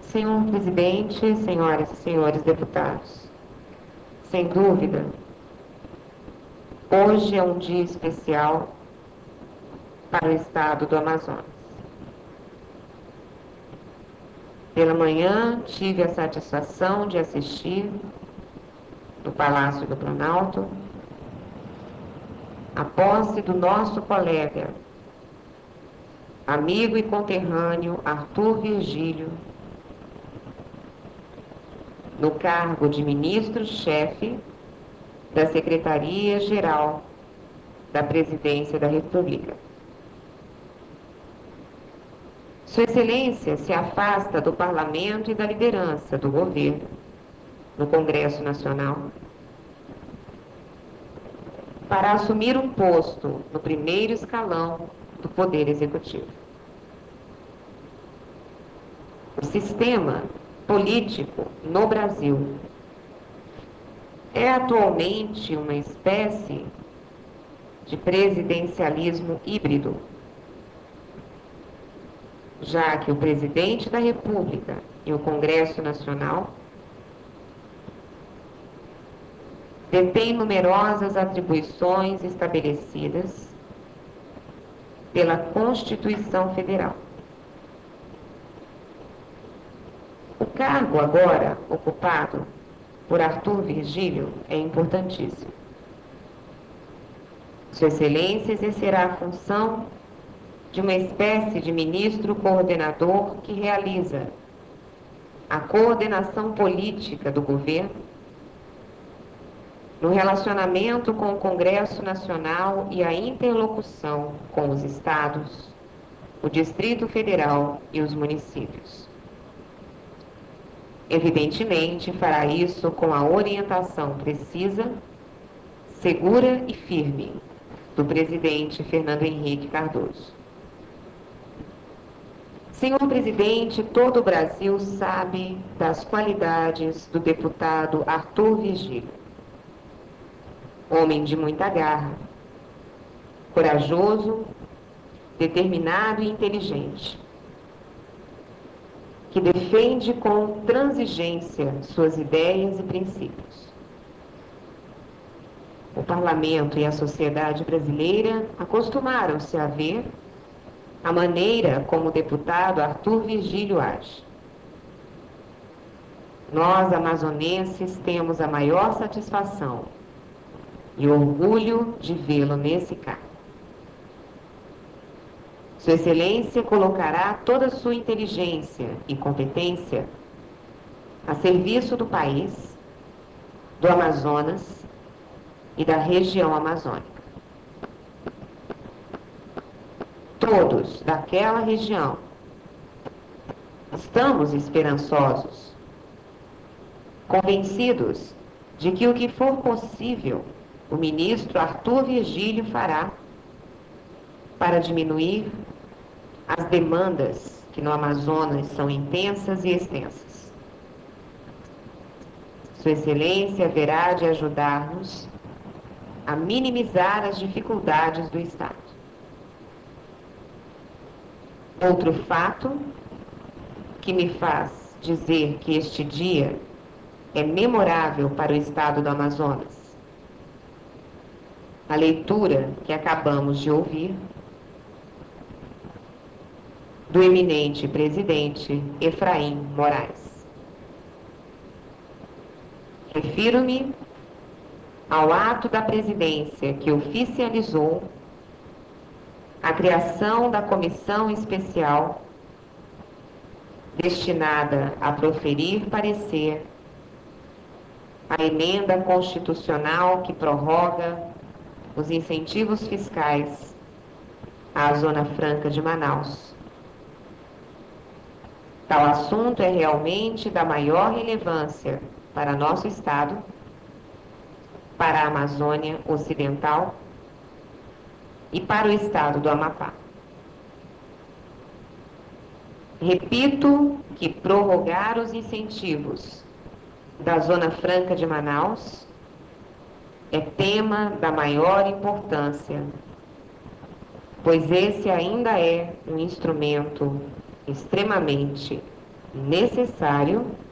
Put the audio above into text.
Senhor presidente, senhoras e senhores deputados, sem dúvida, hoje é um dia especial para o estado do Amazonas. Pela manhã, tive a satisfação de assistir, no Palácio do Planalto, a posse do nosso colega, amigo e conterrâneo Arthur Virgílio, no cargo de ministro-chefe da Secretaria-Geral da Presidência da República. Sua Excelência se afasta do Parlamento e da liderança do governo no Congresso Nacional para assumir um posto no primeiro escalão do Poder Executivo. O sistema político no Brasil é atualmente uma espécie de presidencialismo híbrido, já que o presidente da República e o Congresso Nacional detêm numerosas atribuições estabelecidas pela Constituição Federal. O cargo agora ocupado por Arthur Virgílio é importantíssimo. Sua Excelência exercerá a função de uma espécie de ministro coordenador que realiza a coordenação política do governo no relacionamento com o Congresso Nacional e a interlocução com os estados, o Distrito Federal e os municípios. Evidentemente, fará isso com a orientação precisa, segura e firme do presidente Fernando Henrique Cardoso. Senhor presidente, todo o Brasil sabe das qualidades do deputado Arthur Virgílio. Homem de muita garra, corajoso, determinado e inteligente, que defende com transigência suas ideias e princípios. O parlamento e a sociedade brasileira acostumaram-se a ver a maneira como o deputado Arthur Virgílio age. Nós, amazonenses, temos a maior satisfação e orgulho de vê-lo nesse cargo. Sua Excelência colocará toda a sua inteligência e competência a serviço do país, do Amazonas e da região amazônica. Todos daquela região estamos esperançosos, convencidos de que o que for possível o ministro Arthur Virgílio fará para diminuir as demandas que no Amazonas são intensas e extensas. Sua Excelência haverá de ajudar-nos a minimizar as dificuldades do Estado. Outro fato que me faz dizer que este dia é memorável para o Estado do Amazonas, a leitura que acabamos de ouvir do eminente presidente Efraim Moraes. Refiro-me ao ato da presidência que oficializou a criação da comissão especial destinada a proferir parecer a emenda constitucional que prorroga os incentivos fiscais à Zona Franca de Manaus. Tal assunto é realmente da maior relevância para nosso Estado, para a Amazônia Ocidental e para o Estado do Amapá. Repito que prorrogar os incentivos da Zona Franca de Manaus é tema da maior importância, pois esse ainda é um instrumento extremamente necessário